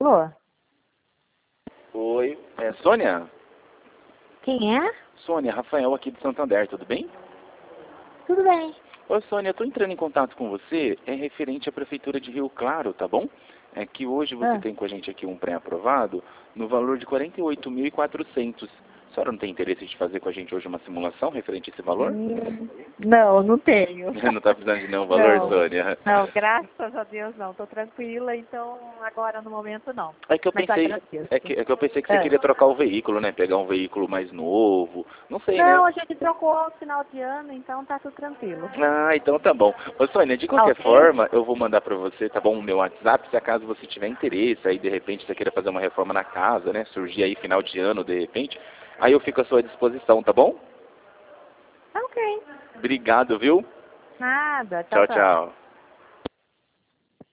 Alô? Oi, é Sônia? Quem é? Sônia, Rafael aqui de Santander, tudo bem? Tudo bem. Ô Sônia, eu tô entrando em contato com você, é referente à Prefeitura de Rio Claro, tá bom? É que hoje você tem com a gente aqui um pré-aprovado no valor de 48.400. A senhora não tem interesse de fazer com a gente hoje uma simulação referente a esse valor? Não, não tenho. Não tá precisando de nenhum valor, Não, Sônia? não, graças a Deus não. Tô tranquila, então agora no momento não. É que eu Mas pensei, agradeço. é que eu pensei que você queria trocar o veículo, né? Pegar um veículo mais novo, não sei, né? Não, a gente trocou no final de ano, então tá tudo tranquilo. Ah, então tá bom. Ô Sônia, de qualquer Ok? forma, eu vou mandar pra você, tá bom, o meu WhatsApp, se acaso você tiver interesse, aí de repente você queira fazer uma reforma na casa, né, surgir aí final de ano, de repente, aí eu fico à sua disposição, tá bom? Ok. Obrigado, viu? Nada. Tchau, Tchau, tchau. tchau.